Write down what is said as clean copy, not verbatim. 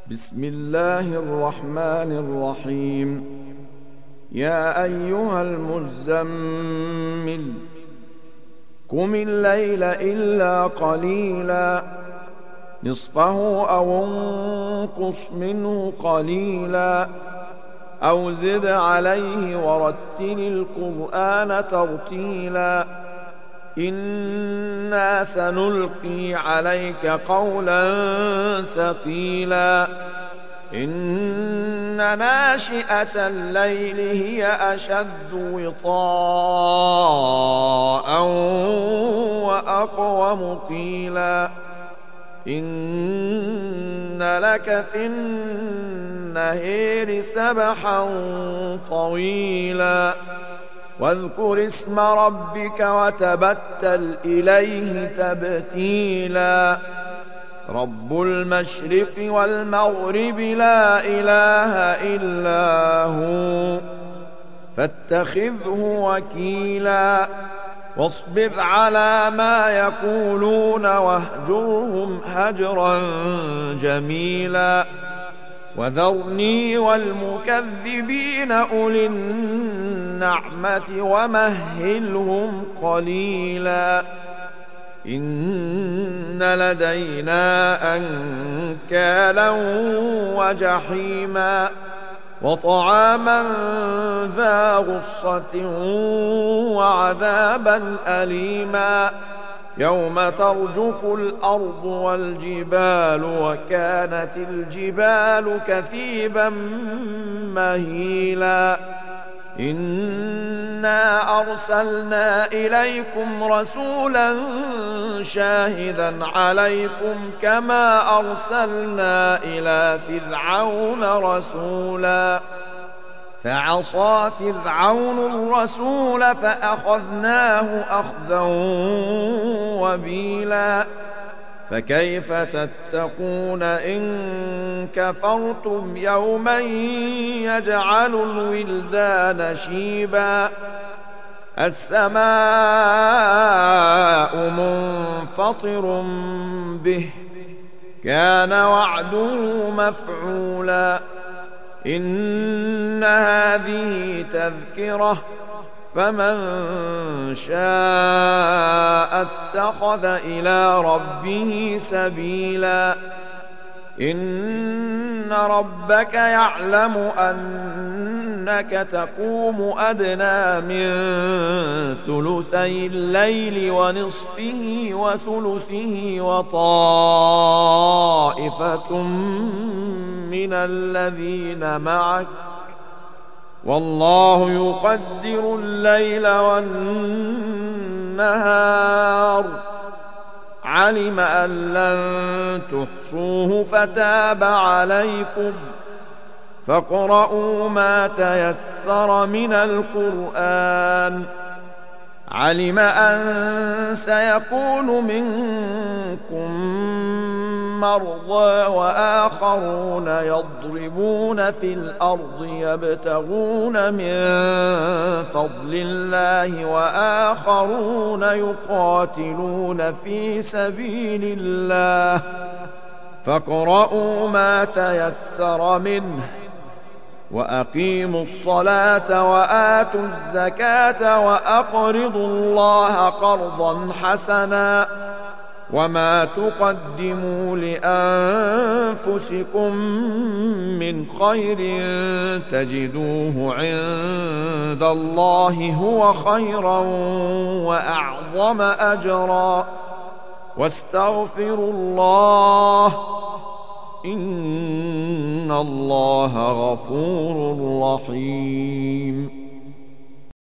بسم الله الرحمن الرحيم. يا أيها المزمل قم الليل إلا قليلا نصفه أو انقص منه قليلا أو زد عليه ورتل القرآن ترتيلا إنا سنلقي عليك قولا ثقيلا إن ناشئة الليل هي أشد وطاء وأقوم قيلا إن لك في النهار سبحا طويلا واذكر اسم ربك وتبتل إليه تبتيلا رب المشرق والمغرب لا إله إلا هو فاتخذه وكيلا واصبر على ما يقولون واهجرهم هجرا جميلا وذرني والمكذبين أولي النعمة ومهلهم قليلا إن لدينا أنكالا وجحيما وطعاما ذا غصة وعذابا أليما يوم ترجف الأرض والجبال وكانت الجبال كثيبا مهيلا إنا أرسلنا إليكم رسولا شاهدا عليكم كما أرسلنا إلى فرعون رسولا فعصى فرعون الرسول فأخذناه أخذا وبيلا فكيف تتقون إن كفرتم يوما يجعل الولدان شيبا السماء منفطر به كان وعده مفعولا إن هذه تذكرة فمن شاء اتخذ إلى ربه سبيلا إن ربك يعلم أنك تقوم أدنى من ثلثي الليل ونصفه وثلثه وطائفة من الذين معك والله يقدر الليل والنهار علم أن لن تحصوه فتاب عليكم فاقرؤوا ما تيسر من القرآن علم أن سيكون منكم مرضى وآخرون يضربون في الأرض يبتغون من فضل الله وآخرون يقاتلون في سبيل الله فاقرؤوا ما تيسر منه وأقيموا الصلاة وآتوا الزكاة وأقرضوا الله قرضا حسنا وما تقدموا لأنفسكم من خير تجدوه عند الله هو خيرا وأعظم أجرا واستغفروا الله إن الله غفور رحيم